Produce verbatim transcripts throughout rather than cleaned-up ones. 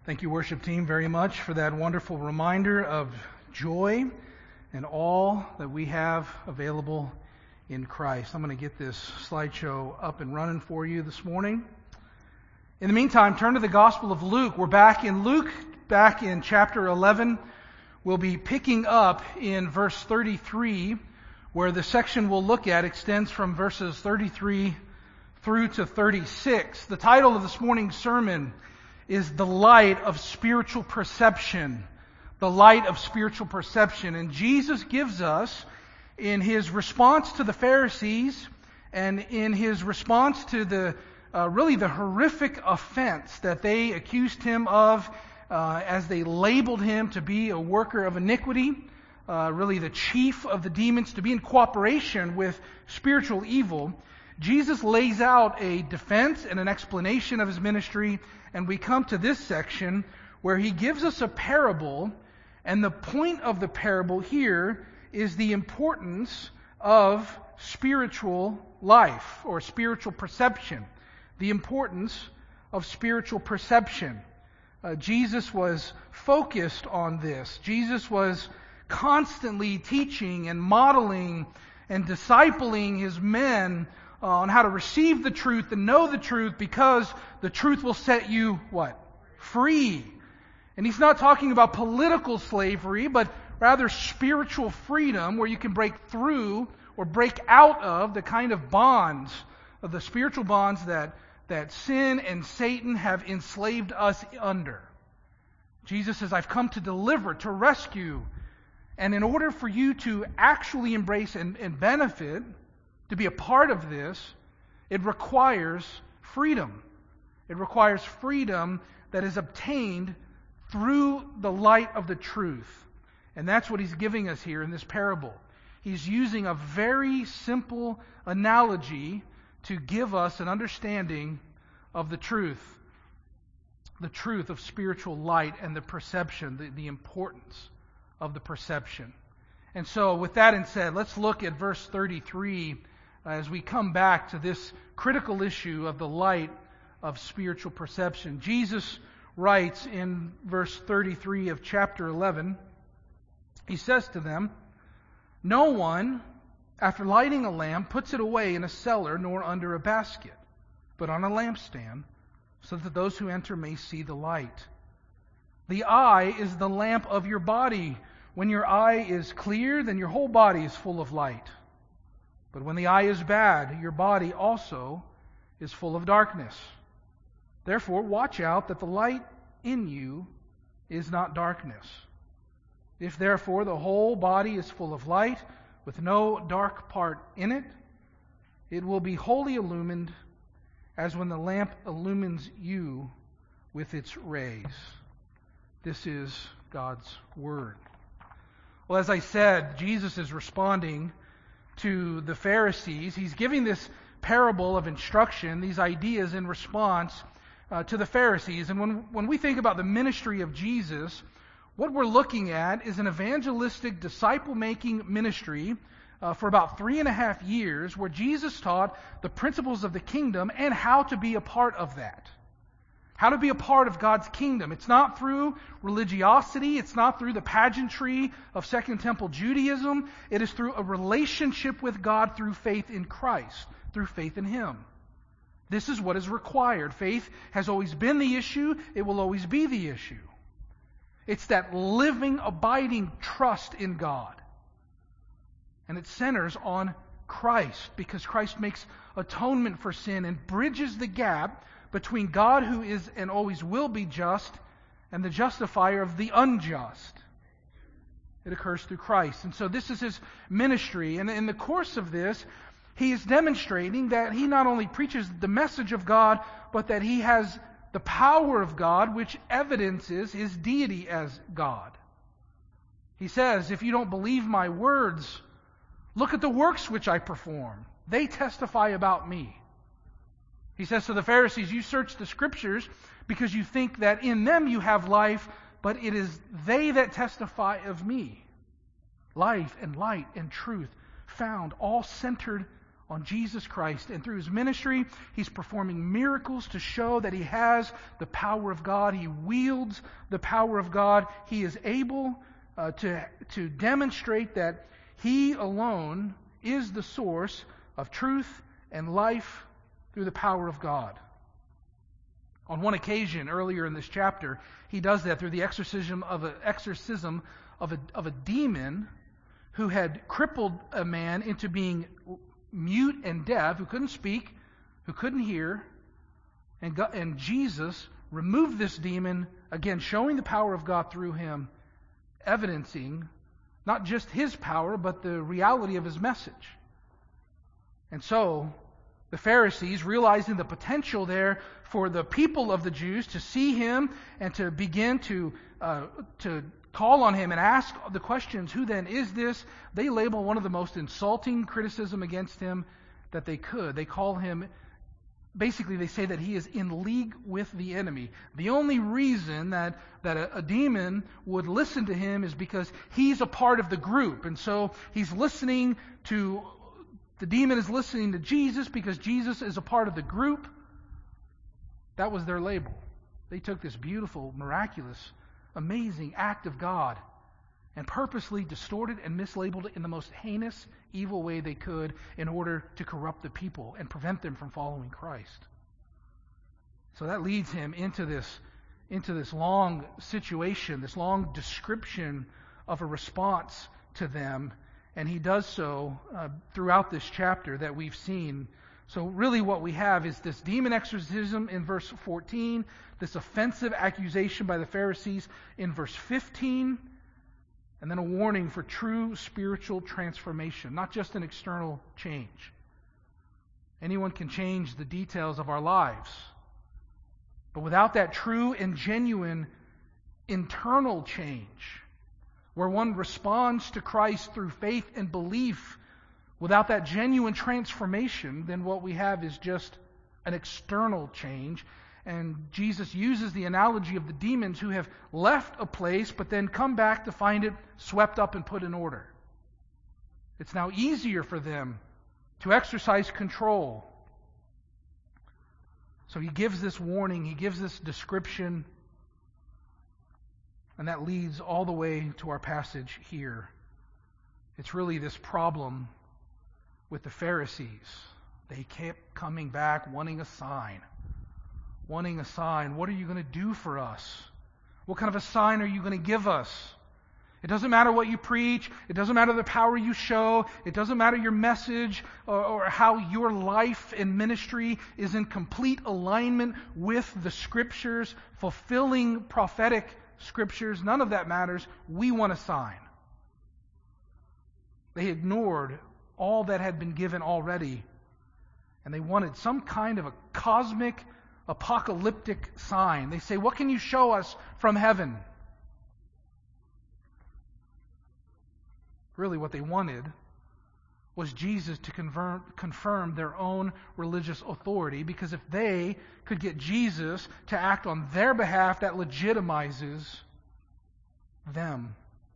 Thank you, worship team, very much for that wonderful reminder of joy and all that we have available in Christ. I'm going to get this slideshow up and running for you this morning. In the meantime, turn to the Gospel of Luke. We're back in Luke, back in chapter eleven. We'll be picking up in verse thirty-three, where the section we'll look at extends from verses thirty-three through to thirty-six. The title of this morning's sermon is The Light of Spiritual Perception. The Light of Spiritual Perception. And Jesus gives us, in His response to the Pharisees and in His response to the uh, really the horrific offense that they accused Him of uh, as they labeled Him to be a worker of iniquity, uh, really the chief of the demons, to be in cooperation with spiritual evil, Jesus lays out a defense and an explanation of His ministry. And we come to this section where He gives us a parable, and the point of the parable here is the importance of spiritual life or spiritual perception. The importance of spiritual perception. Uh, Jesus was focused on this. Jesus was constantly teaching and modeling and discipling His men on how to receive the truth and know the truth, because the truth will set you, what? Free. And He's not talking about political slavery, but rather spiritual freedom, where you can break through or break out of the kind of bonds, of the spiritual bonds that, that sin and Satan have enslaved us under. Jesus says, I've come to deliver, to rescue. And in order for you to actually embrace and, and benefit, to be a part of this, it requires freedom. It requires freedom that is obtained through the light of the truth. And that's what He's giving us here in this parable. He's using a very simple analogy to give us an understanding of the truth. The truth of spiritual light and the perception, the, the importance of the perception. And so with that in said, let's look at verse thirty-three as we come back to this critical issue of the light of spiritual perception. Jesus writes in verse thirty-three of chapter eleven, He says to them, "No one, after lighting a lamp, puts it away in a cellar nor under a basket, but on a lampstand, so that those who enter may see the light. The eye is the lamp of your body. When your eye is clear, then your whole body is full of light. But when the eye is bad, your body also is full of darkness. Therefore, watch out that the light in you is not darkness. If therefore the whole body is full of light, with no dark part in it, it will be wholly illumined, as when the lamp illumines you with its rays." This is God's Word. Well, as I said, Jesus is responding to the Pharisees. He's giving this parable of instruction, these ideas in response uh, to the Pharisees. And when, when we think about the ministry of Jesus, what we're looking at is an evangelistic, disciple-making ministry uh, for about three and a half years, where Jesus taught the principles of the kingdom and how to be a part of that. How to be a part of God's kingdom. It's not through religiosity. It's not through the pageantry of Second Temple Judaism. It is through a relationship with God through faith in Christ, through faith in Him. This is what is required. Faith has always been the issue. It will always be the issue. It's that living, abiding trust in God. And it centers on Christ, because Christ makes atonement for sin and bridges the gap between God, who is and always will be just, and the justifier of the unjust. It occurs through Christ. And so this is His ministry. And in the course of this, He is demonstrating that He not only preaches the message of God, but that He has the power of God, which evidences His deity as God. He says, if you don't believe my words, look at the works which I perform. They testify about me. He says to the Pharisees, you search the Scriptures because you think that in them you have life, but it is they that testify of me. Life and light and truth found all centered on Jesus Christ. And through his ministry, he's performing miracles to show that he has the power of God. He wields the power of God. He is able uh, to, to demonstrate that he alone is the source of truth and life through the power of God. On one occasion earlier in this chapter, he does that through the exorcism of a, exorcism of a, of a demon who had crippled a man into being mute and deaf, who couldn't speak, who couldn't hear. And, God, and Jesus removed this demon, again showing the power of God through him, evidencing not just his power, but the reality of his message. And so, the Pharisees, realizing the potential there for the people of the Jews to see him and to begin to uh, to call on him and ask the questions, who then is this? They label one of the most insulting criticism against him that they could. They call him, basically they say that he is in league with the enemy. The only reason that, that a, a demon would listen to him is because he's a part of the group. And so he's listening to, the demon is listening to Jesus because Jesus is a part of the group. That was their label. They took this beautiful, miraculous, amazing act of God and purposely distorted and mislabeled it in the most heinous, evil way they could in order to corrupt the people and prevent them from following Christ. So that leads him into this, into this long situation, this long description of a response to them, and he does so uh, throughout this chapter that we've seen. So really what we have is this demon exorcism in verse fourteen, this offensive accusation by the Pharisees in verse fifteen, and then a warning for true spiritual transformation, not just an external change. Anyone can change the details of our lives, but without that true and genuine internal change, where one responds to Christ through faith and belief, without that genuine transformation, then what we have is just an external change. And Jesus uses the analogy of the demons who have left a place but then come back to find it swept up and put in order. It's now easier for them to exercise control. So he gives this warning, he gives this description, and that leads all the way to our passage here. It's really this problem with the Pharisees. They kept coming back wanting a sign. Wanting a sign. What are you going to do for us? What kind of a sign are you going to give us? It doesn't matter what you preach. It doesn't matter the power you show. It doesn't matter your message or, or how your life and ministry is in complete alignment with the Scriptures, fulfilling prophetic Scriptures. None of that matters. We want a sign. They ignored all that had been given already, and they wanted some kind of a cosmic, apocalyptic sign. They say, what can you show us from heaven? Really what they wanted was Jesus to confirm, confirm their own religious authority, because if they could get Jesus to act on their behalf, that legitimizes them.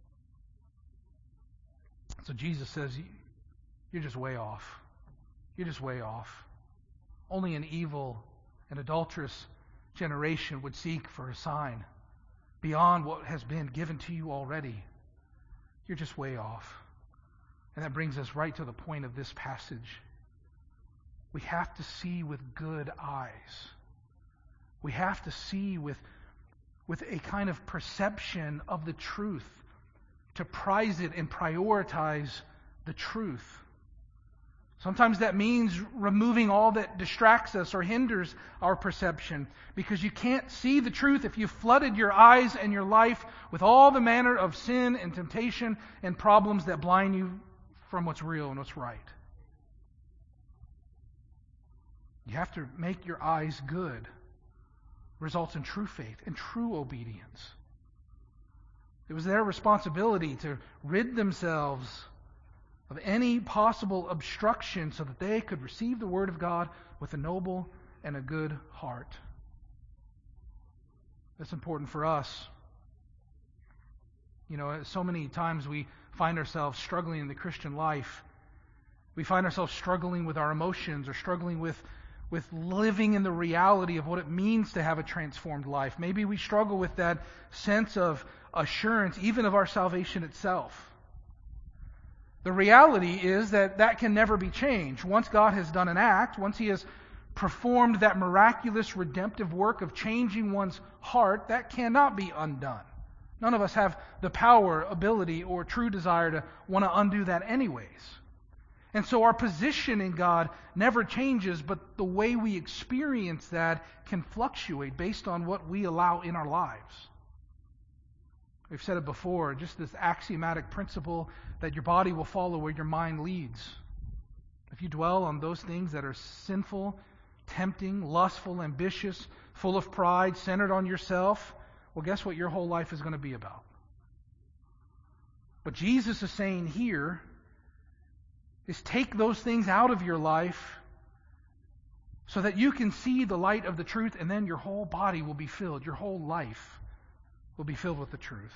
So Jesus says, you're just way off. You're just way off. Only an evil and adulterous generation would seek for a sign beyond what has been given to you already. You're just way off. And that brings us right to the point of this passage. We have to see with good eyes. We have to see with, with a kind of perception of the truth, to prize it and prioritize the truth. Sometimes that means removing all that distracts us or hinders our perception, because you can't see the truth if you've flooded your eyes and your life with all the manner of sin and temptation and problems that blind you from what's real and what's right. You have to make your eyes good. Results in true faith and true obedience. It was their responsibility to rid themselves of any possible obstruction so that they could receive the Word of God with a noble and a good heart. That's important for us. You know, so many times we find ourselves struggling in the Christian life, We find ourselves struggling with our emotions or struggling with, with living in the reality of what it means to have a transformed life. Maybe we struggle with that sense of assurance, even of our salvation itself. The reality is that that can never be changed. Once God has done an act, once He has performed that miraculous redemptive work of changing one's heart, that cannot be undone. None of us have the power, ability, or true desire to want to undo that anyways. And so our position in God never changes, but the way we experience that can fluctuate based on what we allow in our lives. We've said it before, just this axiomatic principle that your body will follow where your mind leads. If you dwell on those things that are sinful, tempting, lustful, ambitious, full of pride, centered on yourself, well, guess what your whole life is going to be about? What Jesus is saying here is take those things out of your life so that you can see the light of the truth, and then your whole body will be filled, your whole life will be filled with the truth.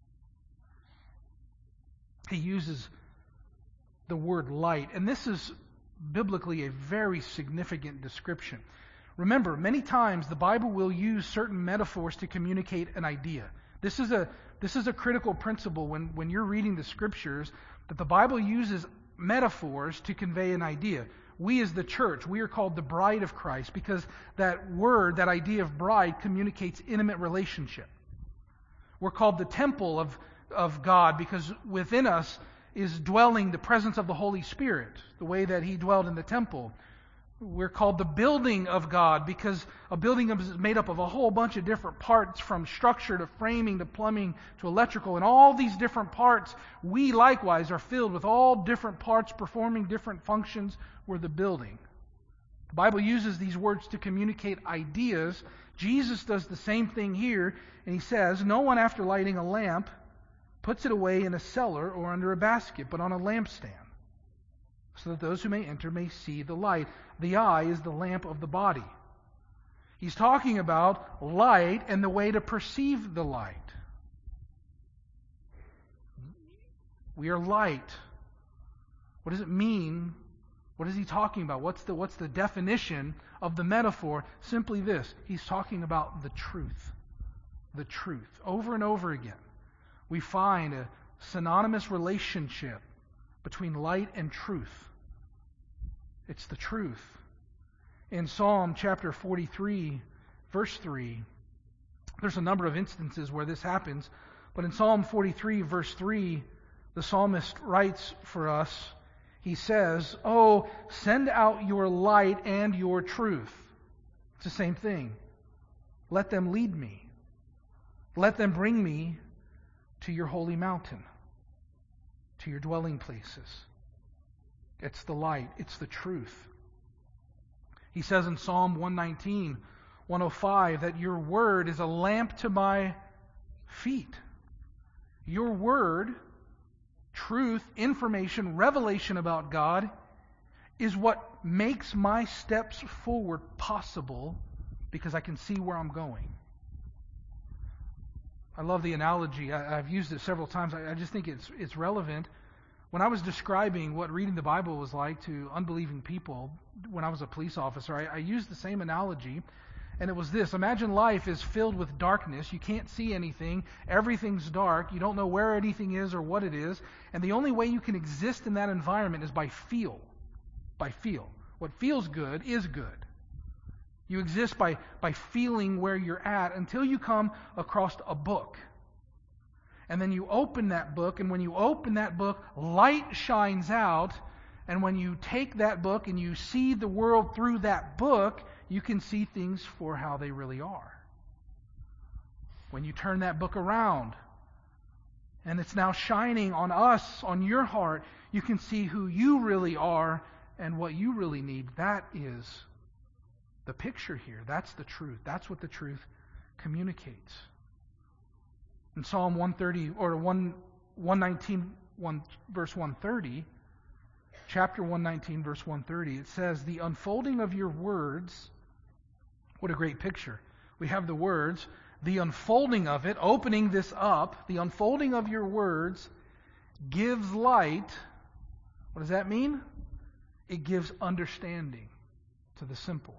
He uses the word light, and this is biblically a very significant description. Remember, many times the Bible will use certain metaphors to communicate an idea. This is a this is a critical principle when, when you're reading the Scriptures, that the Bible uses metaphors to convey an idea. We as the church, we are called the bride of Christ because that word, that idea of bride, communicates intimate relationship. We're called the temple of, of God because within us is dwelling the presence of the Holy Spirit, the way that He dwelled in the temple. We're called the building of God because a building is made up of a whole bunch of different parts, from structure to framing to plumbing to electrical, and all these different parts, we likewise are filled with all different parts performing different functions. We're the building. The Bible uses these words to communicate ideas. Jesus does the same thing here, and He says, "No one after lighting a lamp puts it away in a cellar or under a basket, but on a lampstand, so that those who may enter may see the light." The eye is the lamp of the body. He's talking about light and the way to perceive the light. We are light. What does it mean? What is he talking about? What's the, what's the definition of the metaphor? Simply this. He's talking about the truth. The truth. Over and over again, we find a synonymous relationship between light and truth. It's the truth. In Psalm chapter forty-three, verse three, there's a number of instances where this happens, but in Psalm forty-three, verse three, the psalmist writes for us, he says, "Oh, send out your light and your truth." It's the same thing. "Let them lead me. Let them bring me to your holy mountain, to your dwelling places." It's the light. It's the truth. He says in Psalm one nineteen, one oh five, that your word is a lamp to my feet. Your word, truth, information, revelation about God is what makes my steps forward possible because I can see where I'm going. I love the analogy. I, I've used it several times. I, I just think it's it's relevant. When I was describing what reading the Bible was like to unbelieving people when I was a police officer, I, I used the same analogy, and it was this. Imagine life is filled with darkness. You can't see anything. Everything's dark. You don't know where anything is or what it is, and the only way you can exist in that environment is by feel. By feel. What feels good is good. You exist by, by feeling where you're at until you come across a book. And then you open that book, and when you open that book, light shines out. And when you take that book and you see the world through that book, you can see things for how they really are. When you turn that book around, and it's now shining on us, on your heart, you can see who you really are and what you really need. That is the picture here. That's the truth. That's what the truth communicates. In Psalm one thirty or one nineteen, one, verse one thirty, chapter one nineteen, verse one thirty, it says, "The unfolding of your words," what a great picture. We have the words, the unfolding of it, opening this up, the unfolding of your words gives light. What does that mean? It gives understanding to the simple.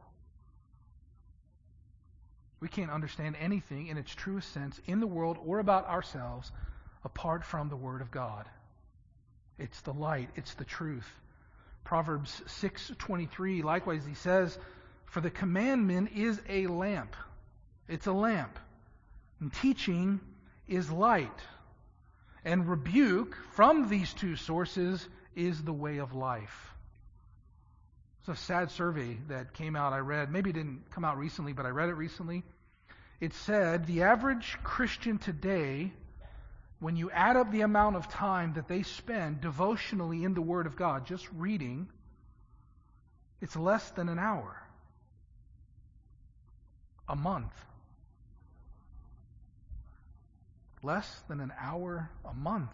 We can't understand anything in its truest sense in the world or about ourselves apart from the Word of God. It's the light. It's the truth. Proverbs six twenty-three, likewise he says, for the commandment is a lamp. It's a lamp. And teaching is light. And rebuke from these two sources is the way of life. It's a sad survey that came out, I read. Maybe it didn't come out recently, but I read it recently. It said the average Christian today, when you add up the amount of time that they spend devotionally in the Word of God, just reading, it's less than an hour. A month. Less than an hour a month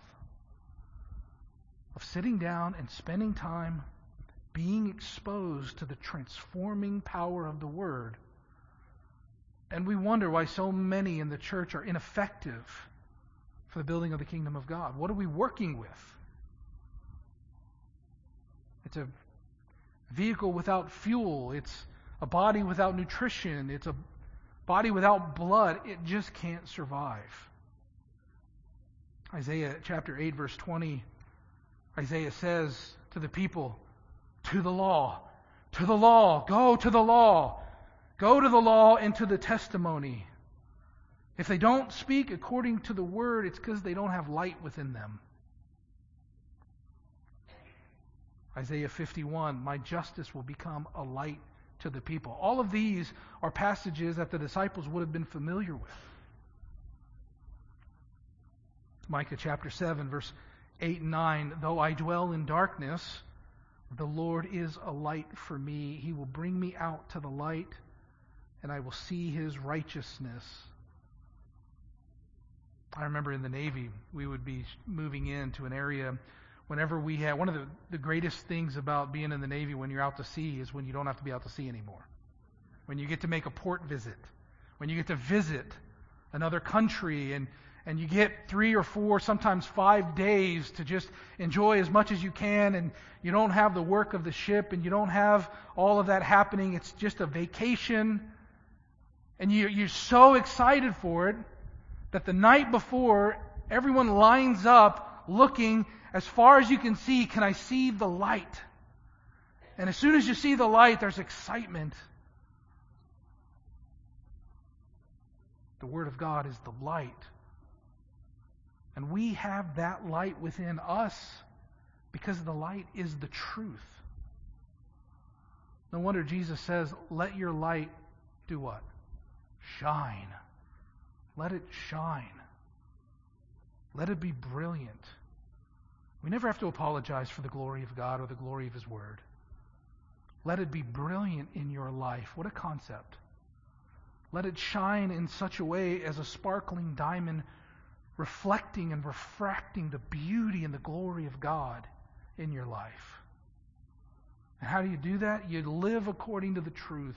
of sitting down and spending time being exposed to the transforming power of the Word. And we wonder why so many in the church are ineffective for the building of the kingdom of God. What are we working with? It's a vehicle without fuel. It's a body without nutrition. It's a body without blood. It just can't survive. Isaiah chapter eight, verse twenty, Isaiah says to the people, to the law, to the law, go to the law, go to the law and to the testimony. If they don't speak according to the word, it's because they don't have light within them. Isaiah fifty-one, my justice will become a light to the people. All of these are passages that the disciples would have been familiar with. Micah chapter seven, verse eight and nine, though I dwell in darkness, the Lord is a light for me. He will bring me out to the light, and I will see His righteousness. I remember in the Navy, we would be moving into an area whenever we had, one of the, the greatest things about being in the Navy when you're out to sea is when you don't have to be out to sea anymore. When you get to make a port visit. When you get to visit another country and And you get three or four, sometimes five days to just enjoy as much as you can, and you don't have the work of the ship, and you don't have all of that happening. It's just a vacation. And you, you're so excited for it that the night before, everyone lines up looking as far as you can see, can I see the light? And as soon as you see the light, there's excitement. The Word of God is the light. And we have that light within us because the light is the truth. No wonder Jesus says, let your light do what? Shine. Let it shine. Let it be brilliant. We never have to apologize for the glory of God or the glory of His Word. Let it be brilliant in your life. What a concept. Let it shine in such a way as a sparkling diamond, reflecting and refracting the beauty and the glory of God in your life. And how do you do that? You live according to the truth.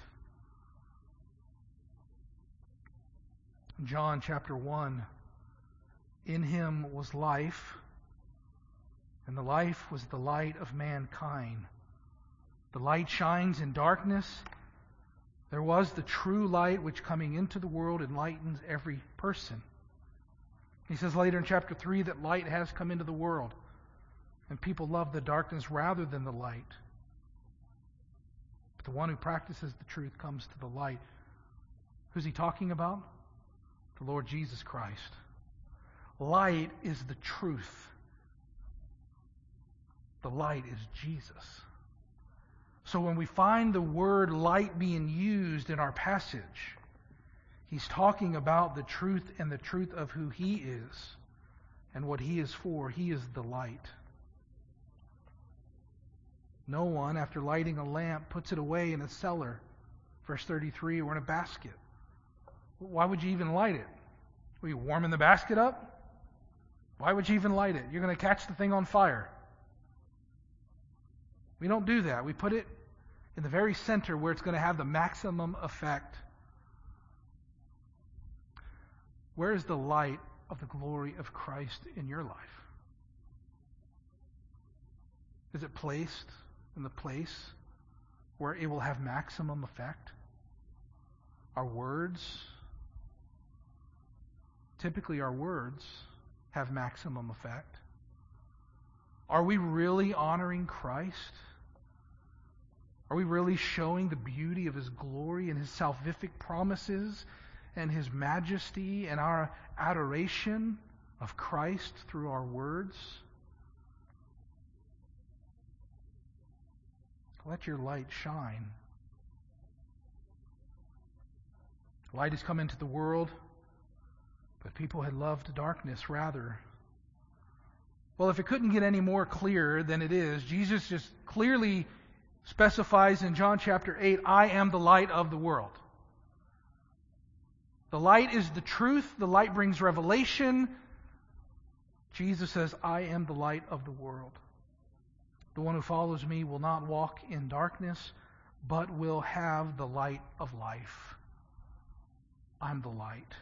John chapter one, in Him was life, and the life was the light of mankind. The light shines in darkness. There was the true light which coming into the world enlightens every person. He says later in chapter three that light has come into the world, and people love the darkness rather than the light. But the one who practices the truth comes to the light. Who's he talking about? The Lord Jesus Christ. Light is the truth. The light is Jesus. So when we find the word light being used in our passage, He's talking about the truth and the truth of who He is and what He is for. He is the light. No one, after lighting a lamp, puts it away in a cellar, verse thirty-three, or in a basket. Why would you even light it? Were you warming the basket up? Why would you even light it? You're going to catch the thing on fire. We don't do that. We put it in the very center where it's going to have the maximum effect. Where is the light of the glory of Christ in your life? Is it placed in the place where it will have maximum effect? Our words, typically our words have maximum effect. Are we really honoring Christ? Are we really showing the beauty of His glory and His salvific promises and His majesty and our adoration of Christ through our words? Let your light shine. Light has come into the world, but people had loved darkness rather. Well, if it couldn't get any more clear than it is, Jesus just clearly specifies in John chapter eight, I am the light of the world. The light is the truth. The light brings revelation. Jesus says, I am the light of the world. The one who follows me will not walk in darkness, but will have the light of life. I'm the light.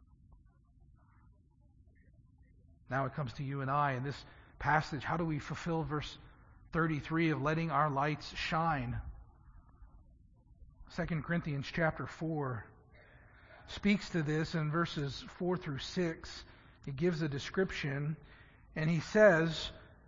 Now it comes to you and I in this passage. How do we fulfill verse thirty-three of letting our lights shine? Second Corinthians chapter four speaks to this in verses four through six. He gives a description, and he says,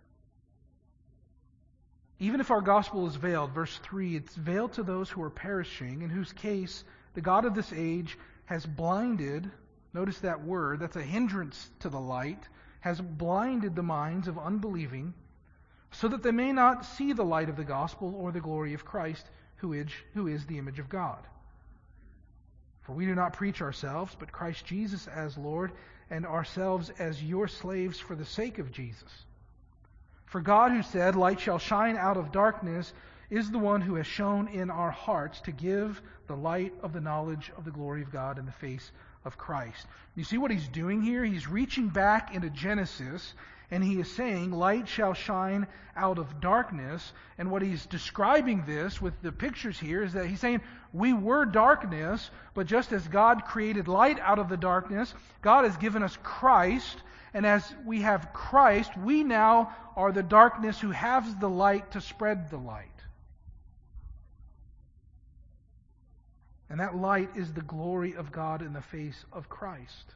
even if our gospel is veiled, verse three, it's veiled to those who are perishing, in whose case the God of this age has blinded, notice that word, that's a hindrance to the light, has blinded the minds of unbelieving, so that they may not see the light of the gospel or the glory of Christ, who is, who is the image of God. For we do not preach ourselves, but Christ Jesus as Lord, and ourselves as your slaves for the sake of Jesus. For God, who said, light shall shine out of darkness, is the one who has shone in our hearts to give the light of the knowledge of the glory of God in the face of Christ. You see what he's doing here? He's reaching back into Genesis, and he is saying, light shall shine out of darkness. And what he's describing this with the pictures here is that he's saying, we were darkness, but just as God created light out of the darkness, God has given us Christ. And as we have Christ, we now are the darkness who has the light to spread the light. And that light is the glory of God in the face of Christ.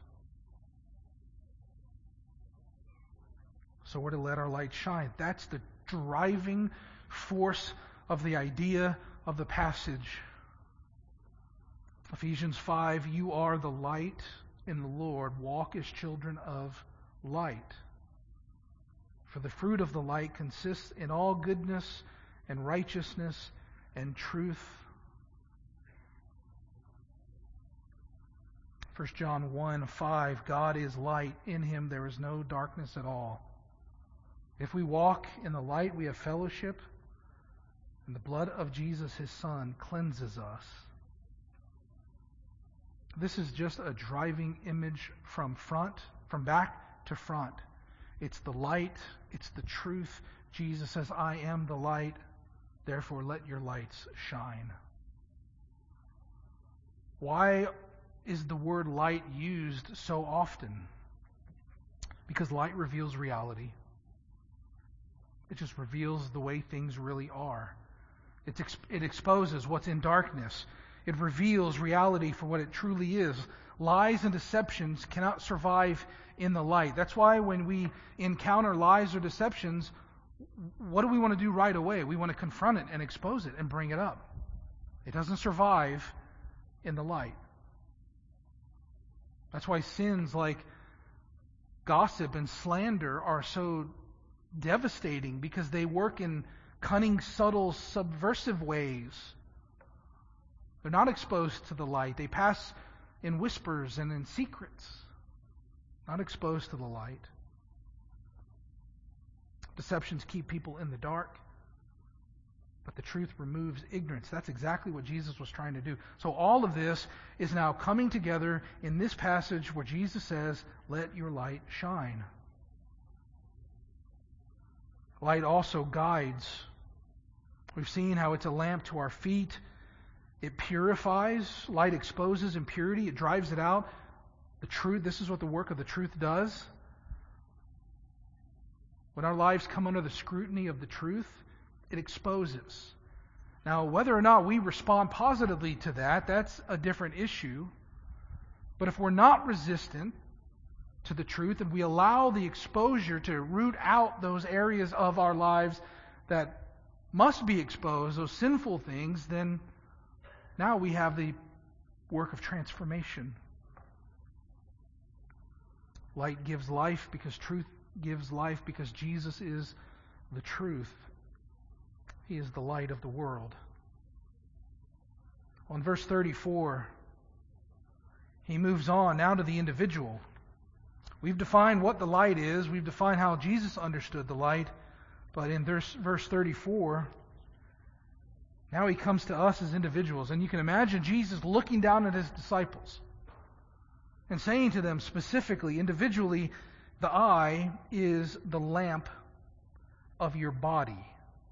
So we're to let our light shine. That's the driving force of the idea of the passage. Ephesians five, you are the light in the Lord. Walk as children of light. For the fruit of the light consists in all goodness and righteousness and truth. First John one five, God is light. In Him there is no darkness at all. If we walk in the light, we have fellowship, and the blood of Jesus, His Son, cleanses us. This is just a driving image from front, from back to front. It's the light, it's the truth. Jesus says, I am the light, therefore let your lights shine. Why is the word light used so often? Because light reveals reality. It just reveals the way things really are. It, ex- it exposes what's in darkness. It reveals reality for what it truly is. Lies and deceptions cannot survive in the light. That's why when we encounter lies or deceptions, what do we want to do right away? We want to confront it and expose it and bring it up. It doesn't survive in the light. That's why sins like gossip and slander are so devastating, because they work in cunning, subtle, subversive ways. They're not exposed to the light. They pass in whispers and in secrets, not exposed to the light. Deceptions keep people in the dark, but the truth removes ignorance. That's exactly what Jesus was trying to do. So all of this is now coming together in this passage where Jesus says, let your light shine. Light also guides. We've seen how it's a lamp to our feet. It purifies. Light exposes impurity. It drives it out. The truth, this is what the work of the truth does. When our lives come under the scrutiny of the truth, it exposes. Now, whether or not we respond positively to that, that's a different issue. But if we're not resistant to the truth and we allow the exposure to root out those areas of our lives that must be exposed, those sinful things, then now we have the work of transformation. Light gives life because truth gives life, because Jesus is the truth. He is the light of the world. Well, in verse thirty-four, he moves on now to the individual. We've defined what the light is. We've defined how Jesus understood the light. But in verse, verse thirty-four, now he comes to us as individuals. And you can imagine Jesus looking down at his disciples and saying to them specifically, individually, the eye is the lamp of your body.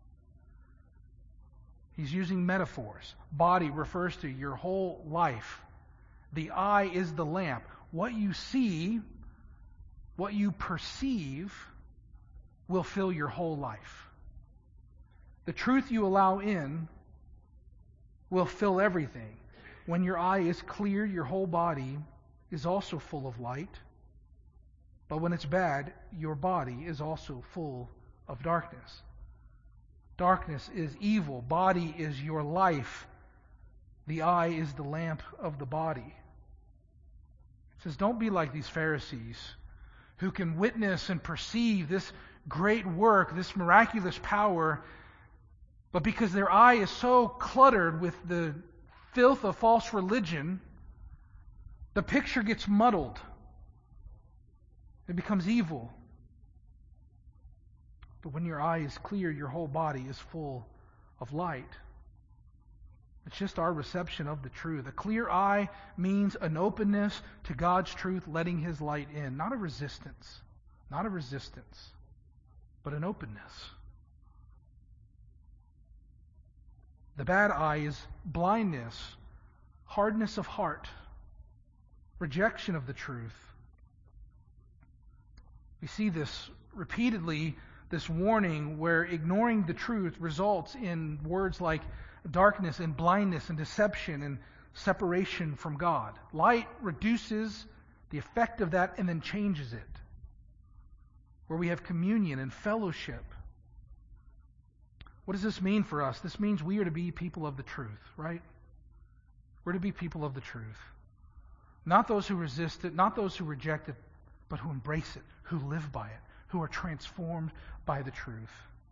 He's using metaphors. Body refers to your whole life. The eye is the lamp. What you see, what you perceive, will fill your whole life. The truth you allow in will fill everything. When your eye is clear, your whole body is also full of light. But when it's bad, your body is also full of darkness. Darkness is evil. Body is your life. The eye is the lamp of the body. It says, don't be like these Pharisees who can witness and perceive this great work, this miraculous power, but because their eye is so cluttered with the filth of false religion, the picture gets muddled. It becomes evil. But when your eye is clear, your whole body is full of light. It's just our reception of the truth. A clear eye means an openness to God's truth, letting His light in. Not a resistance. Not a resistance, but an openness. The bad eye is blindness, hardness of heart, rejection of the truth. We see this repeatedly, this warning where ignoring the truth results in words like darkness and blindness and deception and separation from God. Light reduces the effect of that and then changes it. Where we have communion and fellowship. What does this mean for us? This means we are to be people of the truth, right? We're to be people of the truth. Not those who resist it, not those who reject it, but who embrace it, who live by it, who are transformed by the truth.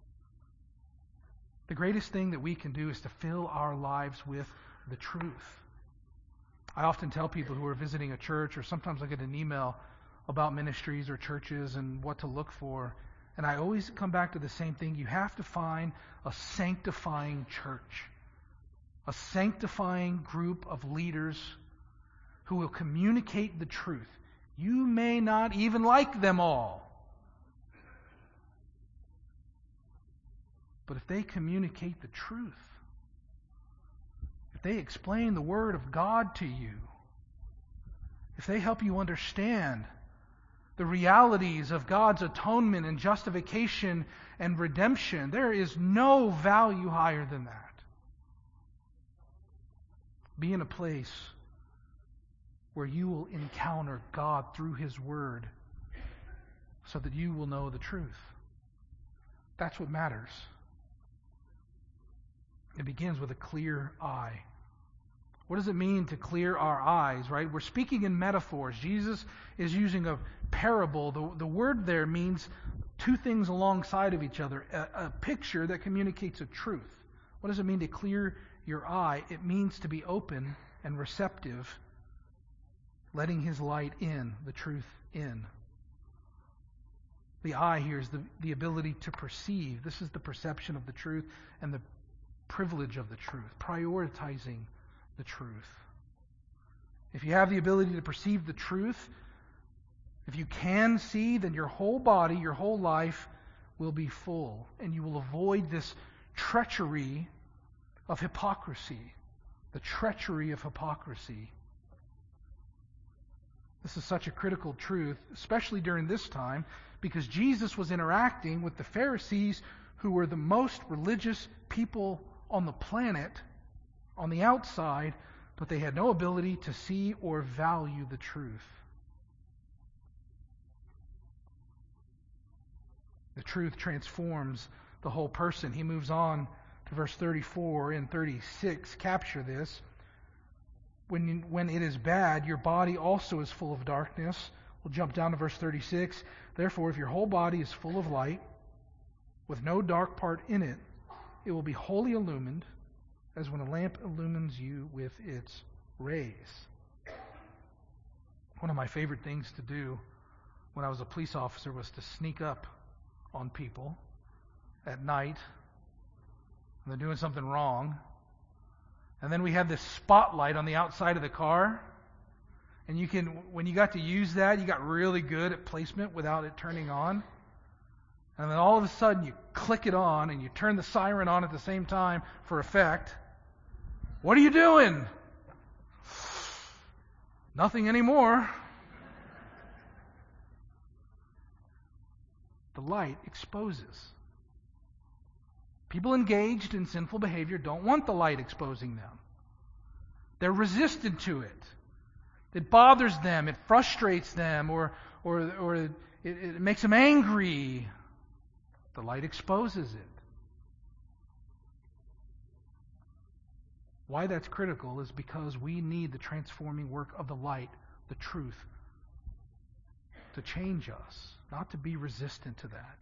The greatest thing that we can do is to fill our lives with the truth. I often tell people who are visiting a church, or sometimes I get an email about ministries or churches and what to look for, and I always come back to the same thing. You have to find a sanctifying church, a sanctifying group of leaders who will communicate the truth. You may not even like them all. But if they communicate the truth, if they explain the Word of God to you, if they help you understand the realities of God's atonement and justification and redemption, there is no value higher than that. Be in a place where you will encounter God through His Word so that you will know the truth. That's what matters. It begins with a clear eye. What does it mean to clear our eyes, right? We're speaking in metaphors. Jesus is using a parable. The, the word there means two things alongside of each other. A, a picture that communicates a truth. What does it mean to clear your eye? It means to be open and receptive, letting His light in, the truth in. The eye here is the, the ability to perceive. This is the perception of the truth and the privilege of the truth, prioritizing the truth. If you have the ability to perceive the truth, if you can see, then your whole body, your whole life will be full, and you will avoid this treachery of hypocrisy, the treachery of hypocrisy. This is such a critical truth, especially during this time, because Jesus was interacting with the Pharisees, who were the most religious people on the planet, on the outside, but they had no ability to see or value the truth. The truth transforms the whole person. He moves on to verse thirty-four and thirty-six. Capture this. When, you, when it is bad, your body also is full of darkness. We'll jump down to verse thirty-six. Therefore, if your whole body is full of light, with no dark part in it, it will be wholly illumined, as when a lamp illumines you with its rays. One of my favorite things to do when I was a police officer was to sneak up on people at night when they're doing something wrong. And then we had this spotlight on the outside of the car. And you can, when you got to use that, you got really good at placement without it turning on. And then all of a sudden you click it on and you turn the siren on at the same time for effect. What are you doing? Nothing anymore. The light exposes. People engaged in sinful behavior don't want the light exposing them. They're resistant to it. It bothers them. It frustrates them, or or or it, it makes them angry. The light exposes it. Why that's critical is because we need the transforming work of the light, the truth, to change us, not to be resistant to that.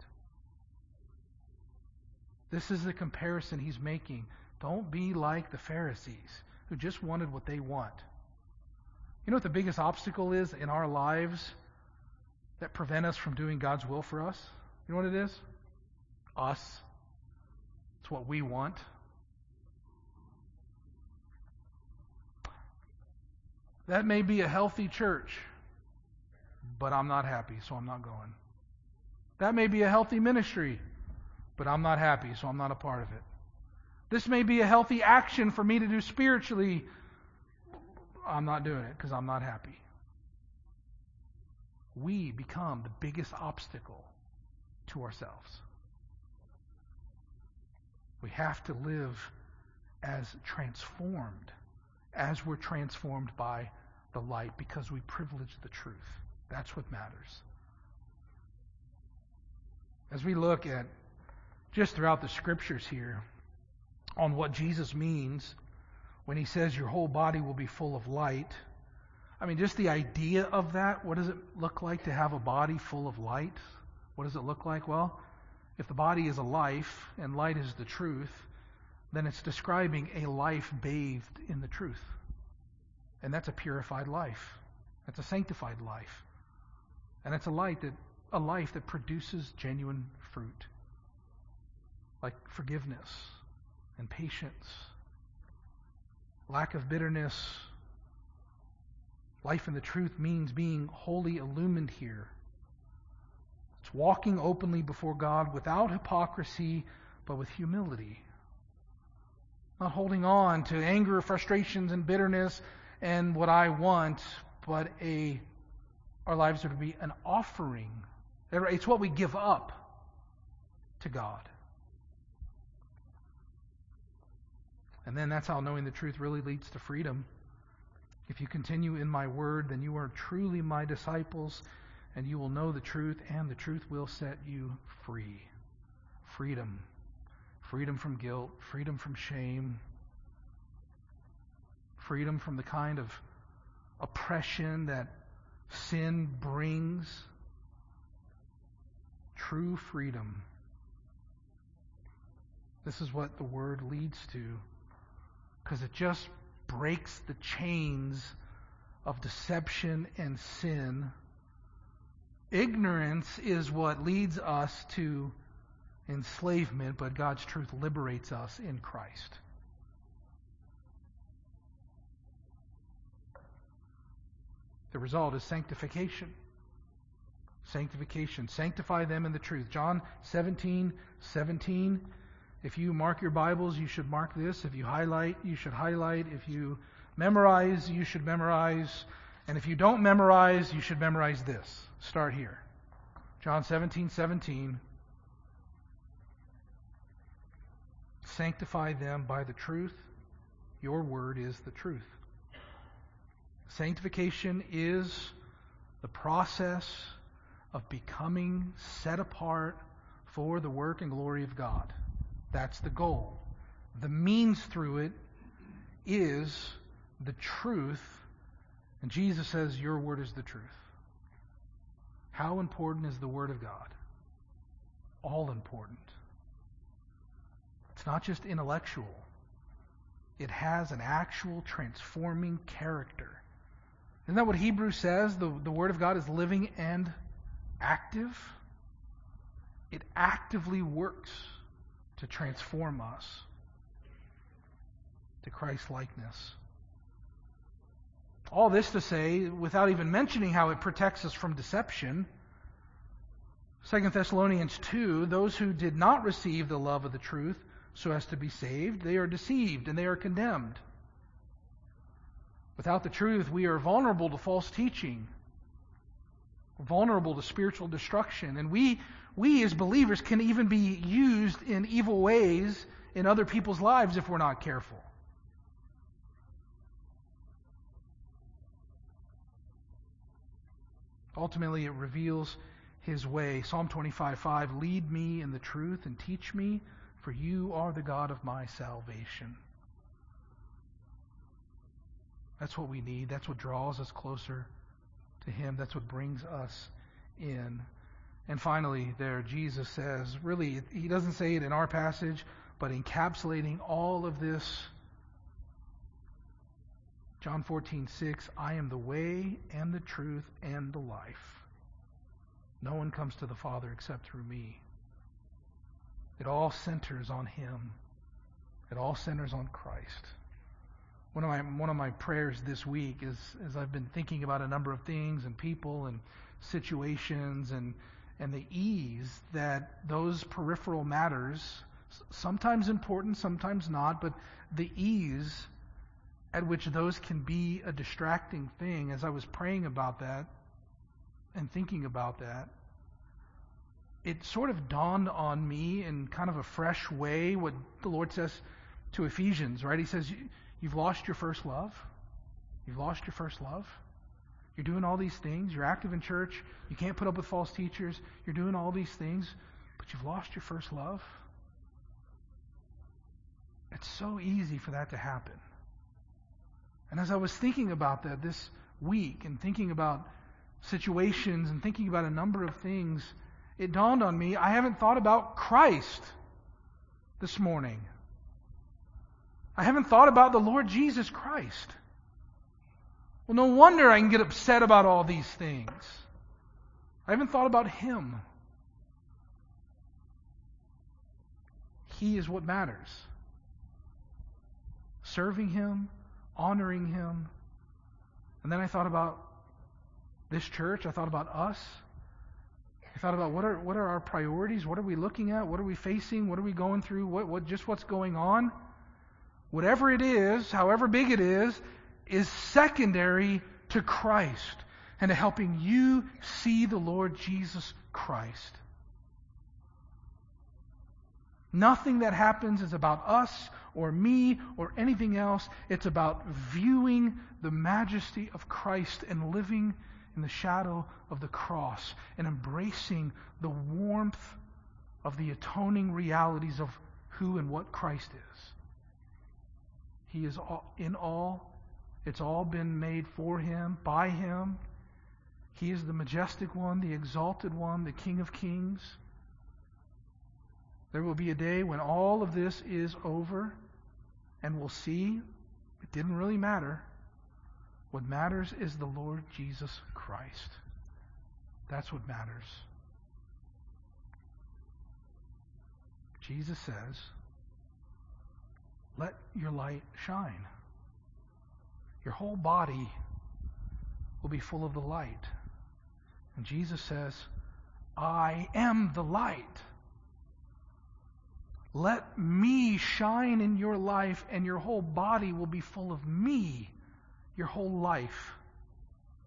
This is the comparison he's making. Don't be like the Pharisees who just wanted what they want. You know what the biggest obstacle is in our lives that prevent us from doing God's will for us? You know what it is? Us. It's what we want. That may be a healthy church, but I'm not happy, so I'm not going. That may be a healthy ministry, but I'm not happy, so I'm not a part of it. This may be a healthy action for me to do spiritually. I'm not doing it because I'm not happy. We become the biggest obstacle to ourselves. We have to live as transformed, as we're transformed by the light, because we privilege the truth. That's what matters. As we look at just throughout the scriptures here on what Jesus means when he says your whole body will be full of light, I mean, just the idea of that, what does it look like to have a body full of light? What does it look like? Well, if the body is a life and light is the truth, then it's describing a life bathed in the truth. And that's a purified life. That's a sanctified life. And it's a light that a life that produces genuine fruit, like forgiveness and patience, lack of bitterness. Life in the truth means being wholly illumined here. It's walking openly before God without hypocrisy, but with humility. Not holding on to anger, frustrations, and bitterness and what I want, but a our lives are to be an offering. It's what we give up to God. And then that's how knowing the truth really leads to freedom. If you continue in my word, then you are truly my disciples, and you will know the truth, and the truth will set you free. Freedom. Freedom from guilt, freedom from shame, freedom from the kind of oppression that sin brings. True freedom. This is what the word leads to, because it just breaks the chains of deception and sin. Ignorance is what leads us to enslavement, but God's truth liberates us in Christ. The result is sanctification. Sanctification. Sanctify them in the truth. John seventeen seventeen. If you mark your Bibles, you should mark this. If you highlight, you should highlight. If you memorize, you should memorize. And if you don't memorize, you should memorize this. Start here. John seventeen seventeen. Sanctify them by the truth. Your word is the truth. Sanctification is the process of becoming set apart for the work and glory of God. That's the goal. The means through it is the truth. And Jesus says, your word is the truth. How important is the word of God? All important. It's not just intellectual. It has an actual transforming character. Isn't that what Hebrews says? The, the Word of God is living and active. It actively works to transform us to Christ's likeness. All this to say, without even mentioning how it protects us from deception, Second Thessalonians two, those who did not receive the love of the truth so as to be saved, they are deceived and they are condemned. Without the truth, we are vulnerable to false teaching. We're vulnerable to spiritual destruction. And we, we as believers can even be used in evil ways in other people's lives if we're not careful. Ultimately, it reveals His way. Psalm twenty-five five, lead me in the truth and teach me, for you are the God of my salvation. That's what we need. That's what draws us closer to Him. That's what brings us in. And finally, there, Jesus says, really, He doesn't say it in our passage, but encapsulating all of this, John fourteen six, I am the way and the truth and the life. No one comes to the Father except through me. It all centers on Him. It all centers on Christ. One of my one of my prayers this week is, as I've been thinking about a number of things and people and situations and and the ease that those peripheral matters, sometimes important, sometimes not, but the ease at which those can be a distracting thing. As I was praying about that and thinking about that, it sort of dawned on me in kind of a fresh way what the Lord says to Ephesians, right? He says, you've lost your first love. You've lost your first love. You're doing all these things. You're active in church. You can't put up with false teachers. You're doing all these things, but you've lost your first love. It's so easy for that to happen. And as I was thinking about that this week and thinking about situations and thinking about a number of things, it dawned on me, I haven't thought about Christ this morning. I haven't thought about the Lord Jesus Christ. Well, no wonder I can get upset about all these things. I haven't thought about Him. He is what matters. Serving Him, honoring Him. And then I thought about this church. I thought about us. I thought about what are what are our priorities? What are we looking at? What are we facing? What are we going through? What what just what's going on? Whatever it is, however big it is, is secondary to Christ and to helping you see the Lord Jesus Christ. Nothing that happens is about us or me or anything else. It's about viewing the majesty of Christ and living in the shadow of the cross and embracing the warmth of the atoning realities of who and what Christ is. He is all, in all. It's all been made for Him, by Him. He is the majestic one, the exalted one, the King of Kings. There will be a day when all of this is over and we'll see it didn't really matter. What matters is the Lord Jesus Christ. That's what matters. Jesus says, let your light shine. Your whole body will be full of the light. And Jesus says, I am the light. Let me shine in your life, and your whole body will be full of me, your whole life.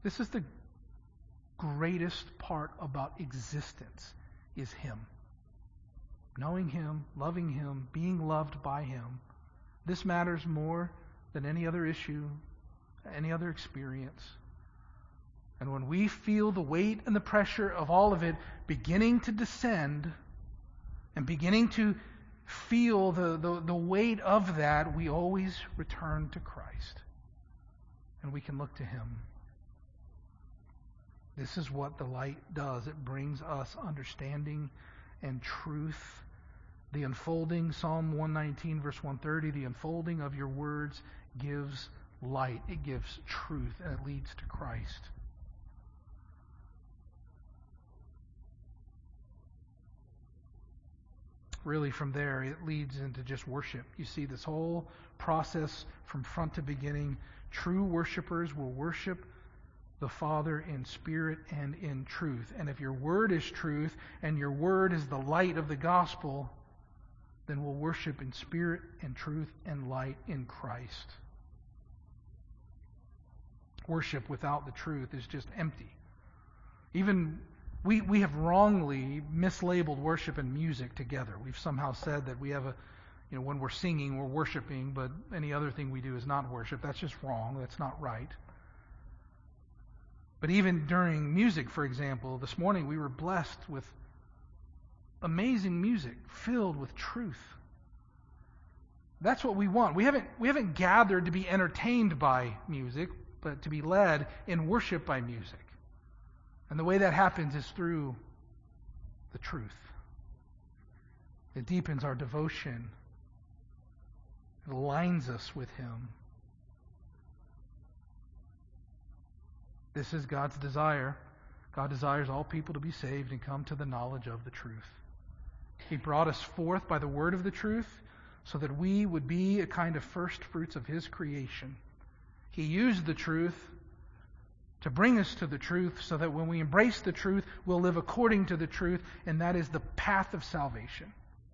This is the greatest part about existence, is Him. Knowing Him, loving Him, being loved by Him. This matters more than any other issue, any other experience. And when we feel the weight and the pressure of all of it beginning to descend and beginning to feel the, the, the weight of that, we always return to Christ. And we can look to Him. This is what the light does. It brings us understanding and truth. The unfolding, Psalm one nineteen, verse one thirty, the unfolding of your words gives light. It gives truth, and it leads to Christ. Really, from there, it leads into just worship. You see this whole process from front to beginning. True worshipers will worship the Father in spirit and in truth. And if your word is truth, and your word is the light of the gospel, then we'll worship in spirit and truth and light in Christ. Worship without the truth is just empty. Even we, we have wrongly mislabeled worship and music together. We've somehow said that we have a, you know, when we're singing, we're worshiping, but any other thing we do is not worship. That's just wrong. That's not right. But even during music, for example, this morning we were blessed with amazing music filled with truth. That's what we want. We haven't we haven't gathered to be entertained by music, but to be led in worship by music. And the way that happens is through the truth. It deepens our devotion. It aligns us with Him. This is God's desire. God desires all people to be saved and come to the knowledge of the truth. He brought us forth by the word of the truth so that we would be a kind of first fruits of His creation. He used the truth to bring us to the truth so that when we embrace the truth, we'll live according to the truth, and that is the path of salvation.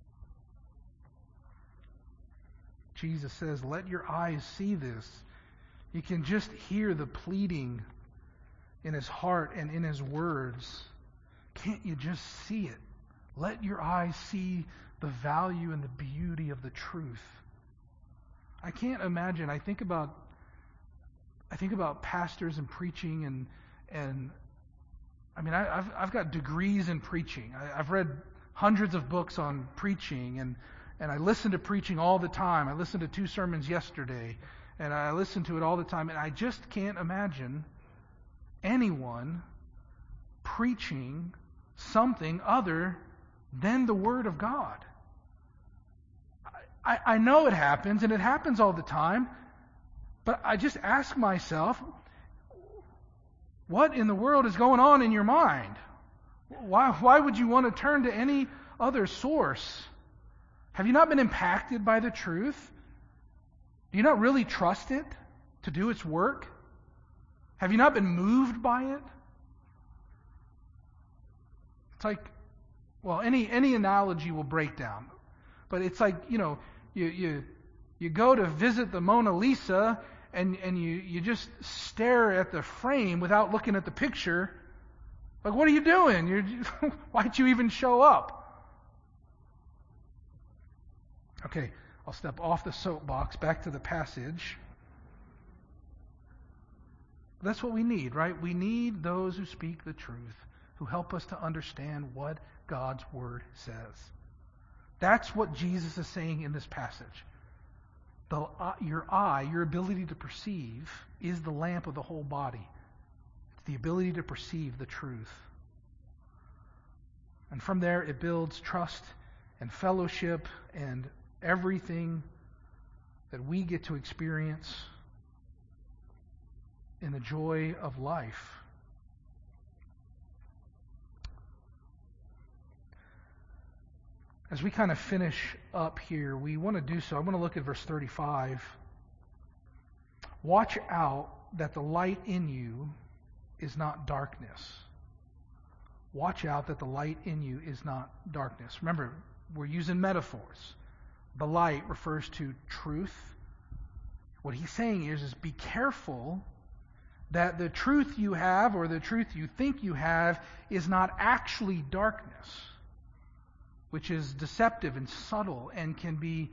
Jesus says, let your eyes see this. You can just hear the pleading in His heart and in His words. Can't you just see it? Let your eyes see the value and the beauty of the truth. I can't imagine. I think about I think about pastors and preaching and and I mean I, I've I've got degrees in preaching. I, I've read hundreds of books on preaching and and I listen to preaching all the time. I listened to two sermons yesterday and I listen to it all the time, and I just can't imagine anyone preaching something other than the Word of God. I, I know it happens, and it happens all the time, but I just ask myself, what in the world is going on in your mind? Why, why would you want to turn to any other source? Have you not been impacted by the truth? Do you not really trust it to do its work? Have you not been moved by it? It's like, well, any any analogy will break down. But it's like, you know, you you you go to visit the Mona Lisa and, and you, you just stare at the frame without looking at the picture. Like, what are you doing? You're, why'd you even show up? Okay, I'll step off the soapbox, back to the passage. That's what we need, right? We need those who speak the truth, who help us to understand what God's Word says. That's what Jesus is saying in this passage. The, uh, your eye, your ability to perceive, is the lamp of the whole body. It's the ability to perceive the truth. And from there, it builds trust and fellowship and everything that we get to experience in the joy of life. As we kind of finish up here, we want to do so. I want to look at verse thirty-five. Watch out that the light in you is not darkness. Watch out that the light in you is not darkness. Remember, we're using metaphors. The light refers to truth. What he's saying is, is be careful That the truth you have, or the truth you think you have, is not actually darkness, which is deceptive and subtle and can be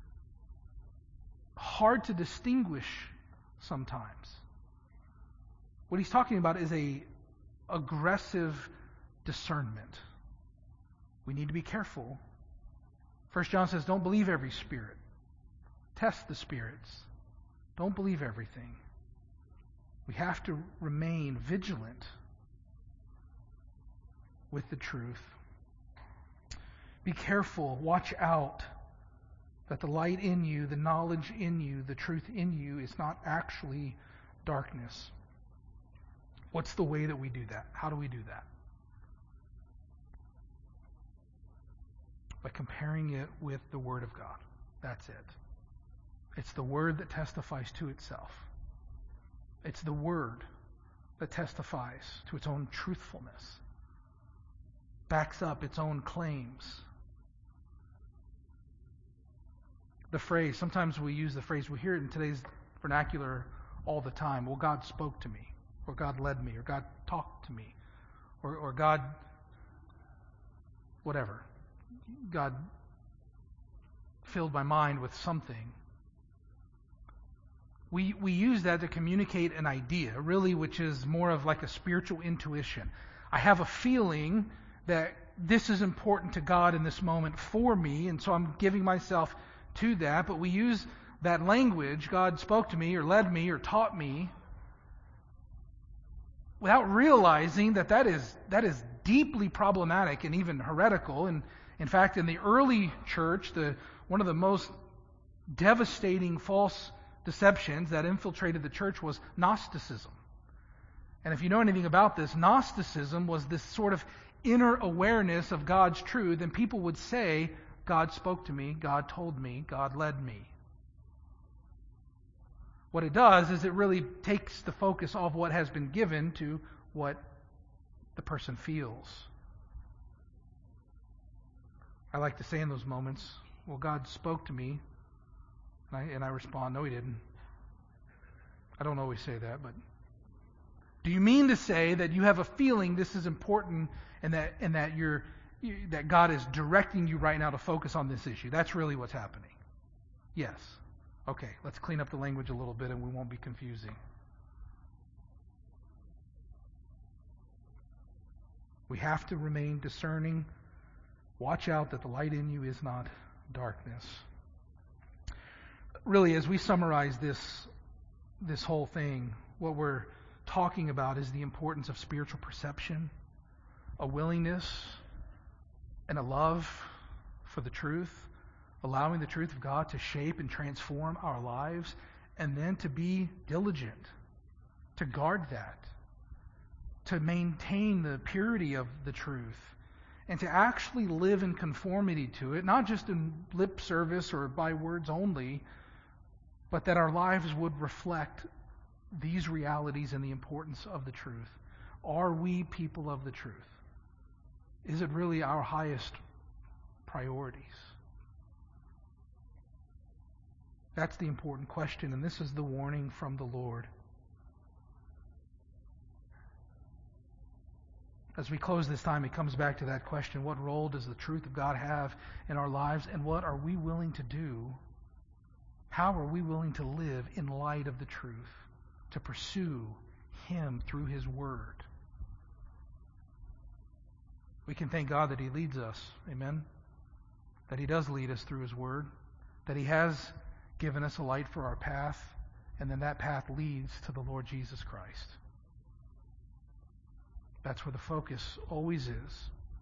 hard to distinguish sometimes. What he's talking about is a aggressive discernment. We need to be careful. First John says, don't believe every spirit. Test the spirits. Don't believe everything. We have to remain vigilant with the truth. Be careful. Watch out that the light in you, the knowledge in you, the truth in you is not actually darkness. What's the way that we do that? How do we do that? By comparing it with the Word of God. That's it. It's the Word that testifies to itself. It's the Word that testifies to its own truthfulness, backs up its own claims. The phrase, sometimes we use the phrase, we hear it in today's vernacular all the time. Well, God spoke to me, or God led me, or God talked to me, or, or God, whatever. God filled my mind with something. We we use that to communicate an idea, really, which is more of like a spiritual intuition. I have a feeling that this is important to God in this moment for me, and so I'm giving myself to that. But we use that language, God spoke to me, or led me, or taught me, without realizing that that is that is deeply problematic and even heretical. And in fact, in the early church, the one of the most devastating false deceptions that infiltrated the church was Gnosticism. And if you know anything about this, Gnosticism was this sort of inner awareness of God's truth, and people would say, God spoke to me, God told me, God led me. What it does is it really takes the focus off what has been given to what the person feels. I like to say in those moments, well, God spoke to me, and I, and I respond, no, He didn't. I don't always say that, but do you mean to say that you have a feeling this is important, and that and that you're that God is directing you right now to focus on this issue? That's really what's happening. Yes. Okay, let's clean up the language a little bit and we won't be confusing. We have to remain discerning. Watch out that the light in you is not darkness. Really, as we summarize this, this whole thing, what we're talking about is the importance of spiritual perception, a willingness and a love for the truth, allowing the truth of God to shape and transform our lives, and then to be diligent, to guard that, to maintain the purity of the truth, and to actually live in conformity to it, not just in lip service or by words only, but that our lives would reflect these realities and the importance of the truth. Are we people of the truth? Is it really our highest priorities? That's the important question, and this is the warning from the Lord. As we close this time, it comes back to that question: what role does the truth of God have in our lives, and what are we willing to do? How are we willing to live in light of the truth, to pursue Him through His Word? We can thank God that He leads us, amen? That He does lead us through His Word, that He has given us a light for our path, and then that path leads to the Lord Jesus Christ. That's where the focus always is.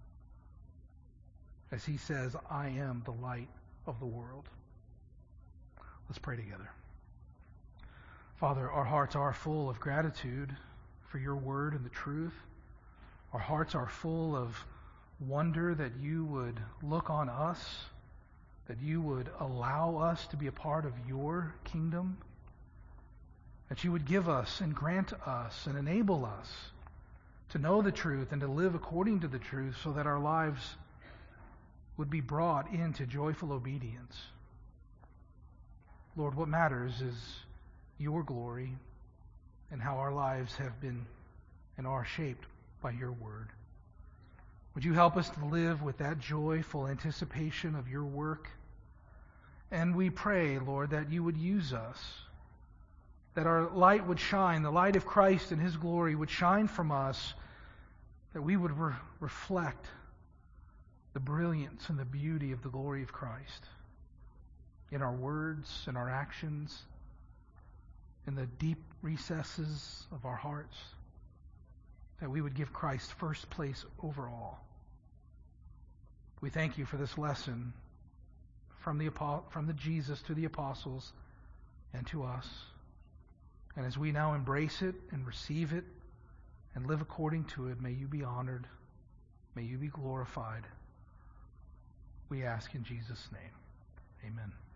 As He says, I am the light of the world. Let's pray together. Father, our hearts are full of gratitude for Your Word and the truth. Our hearts are full of wonder that You would look on us, that You would allow us to be a part of Your kingdom, that You would give us and grant us and enable us to know the truth and to live according to the truth, so that our lives would be brought into joyful obedience. Lord, what matters is Your glory, and how our lives have been and are shaped by your word. Would you help us to live with that joyful anticipation of your work? And we pray, Lord, that you would use us, that our light would shine, the light of Christ and his glory would shine from us, that we would re- reflect the brilliance and the beauty of the glory of Christ in our words, in our actions, in the deep recesses of our hearts, that we would give Christ first place over all. We thank you for this lesson from the from the Jesus to the apostles and to us. And as we now embrace it and receive it and live according to it, may you be honored, may you be glorified. We ask in Jesus' name. Amen.